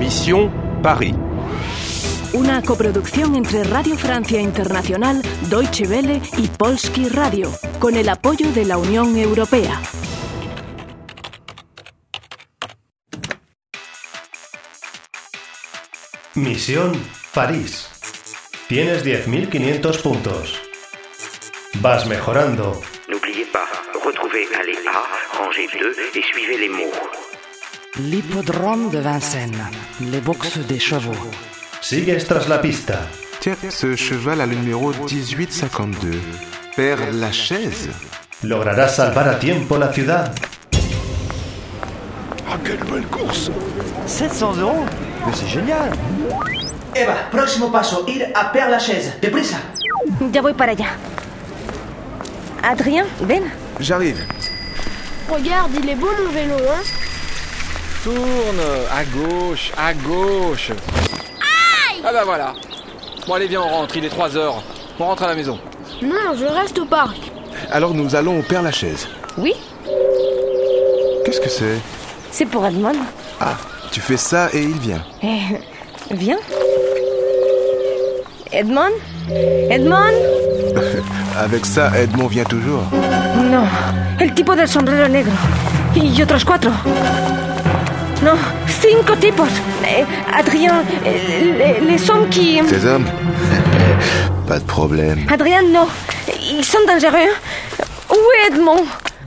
Mission Paris. Una coproducción entre Radio Francia Internacional, Deutsche Welle y Polski Radio, con el apoyo de la Unión Europea. Misión París. Tienes 10.500 puntos. Vas mejorando. N'oubliez pas, retrouvez allée A, rangée 2 et suivez les mots. L'hippodrome de Vincennes, les boxes des chevaux. Sigues tras la pista. Tiens, ce cheval a le numéro 1852. Père Lachaise. ¿Lograrás salvar a tiempo la ciudad? Ah, quelle belle course! 700 €? Mais c'est génial! Eva, próximo paso, ir a Père Lachaise. ¡Deprisa! Ya voy para allá. Adrien, ven. J'arrive. Regarde, il est beau mon vélo, hein? Tourne, à gauche, à gauche. Aïe! Ah bah voilà. Bon allez viens, on rentre, il est 3h. On rentre à la maison. Non, je reste au parc. Alors nous allons au Père Lachaise. Oui, Qu'est-ce que c'est? c'est pour Edmond. Ah, tu fais ça et il vient. Viens. Edmond? Edmond? Avec ça, Edmond vient toujours. No, el tipo del sombrero negro. Y otros 4. No, 5 tipos. Adrien, les hommes qui... Ces hommes? Pas de problème. Adrien, no. Ils sont dangereux. Où est Edmond?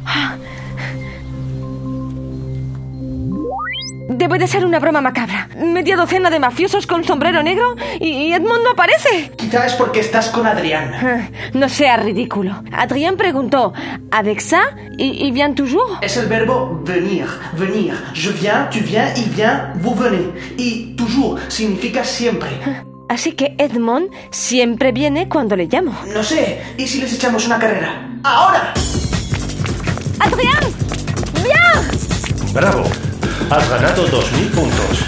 Debe de ser una broma macabra. Media docena de mafiosos con sombrero negro y Edmond no aparece. Quizá es porque estás con Adrián. No sea ridículo. Adrien preguntó, ¿avec ça? ¿Y vient toujours? Es el verbo venir, venir. Je viens, tu viens, il vient, vous venez. Y toujours significa siempre. Así que Edmond siempre viene cuando le llamo. No sé, ¿y si les echamos una carrera? ¡Ahora! ¡Adrien! ¡Viens! ¡Bravo! Has ganado 2.000 puntos.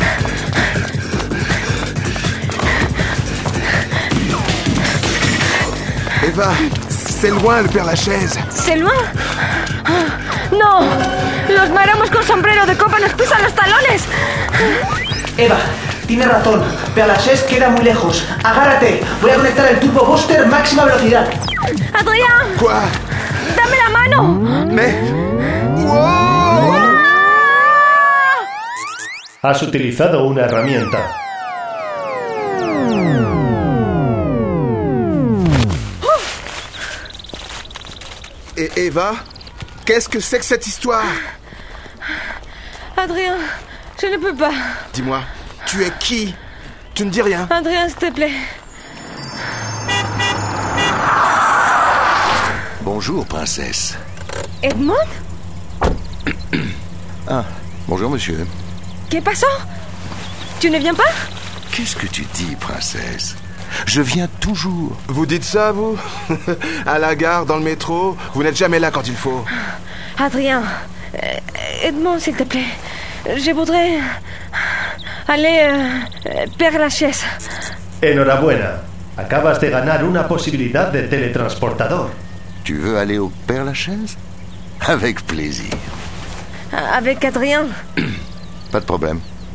Eva, c'est loin le Père Lachaise. ¿C'est loin? ¡No! ¡Los maramos con sombrero de copa nos pisan los talones! Eva, tienes razón. Père Lachaise queda muy lejos. Agárrate. Voy a conectar el turbo booster máxima velocidad. ¡Adrien! Quoi? ¡Dame la mano! Mais... Wow! Has utilizado una herramienta. Et Eva, qu'est-ce que c'est que cette histoire? Adrien, je ne peux pas. Dis-moi, tu es qui? Tu ne dis rien? Adrien, s'il te plaît. Bonjour, princesse. Edmond? Ah, bonjour, monsieur. ¿Qué pasó? ¿Tu ne viens pas? Qu'est-ce que tu dis, princesse? Je viens toujours. Vous dites ça, vous? À la gare, dans le métro, vous n'êtes jamais là quand il faut. Adrien, Edmond, s'il te plaît. Je voudrais aller Père Lachaise. Enhorabuena. Acabas de ganar una posibilidad de teletransportador. Tu veux aller au Père Lachaise? Avec plaisir. Avec Adrien. Pas de problème.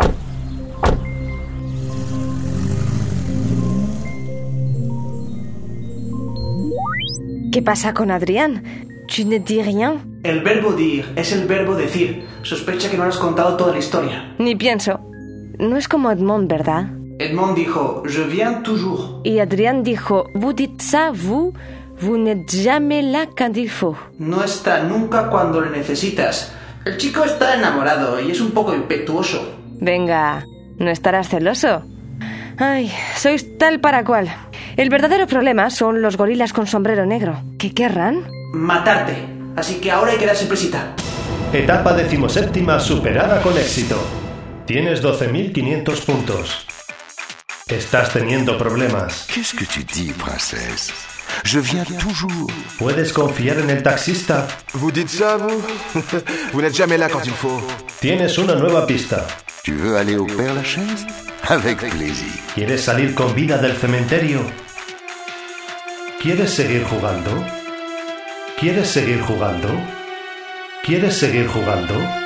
¿Qué pasa con Adrien? ¿Tu ne dis rien? El verbo dir es el verbo decir. Sospecha que no has contado toda la historia. Ni pienso. No es como Edmond, ¿verdad? Edmond dijo, je viens toujours. Y Adrien dijo, vous dites ça, vous n'êtes jamais là quand il faut. No está nunca cuando le necesitas. El chico está enamorado y es un poco impetuoso. Venga, ¿no estarás celoso? Ay, sois tal para cual. El verdadero problema son los gorilas con sombrero negro. ¿Qué querrán? Matarte. Así que ahora hay que darse prisita. Etapa 17ª superada con éxito. Tienes 12.500 puntos. Estás teniendo problemas. Qu'est-ce que tu dis, princesse? Je viens toujours. ¿Puedes confiar en el taxista? Vous dites ça, vous? Vous n'êtes jamais là quand il faut. Tienes una nueva pista. Tu veux aller au Père Lachaise? Avec plaisir. ¿Quieres salir con vida del cementerio? ¿Quieres seguir jugando? ¿Quieres seguir jugando? ¿Quieres seguir jugando?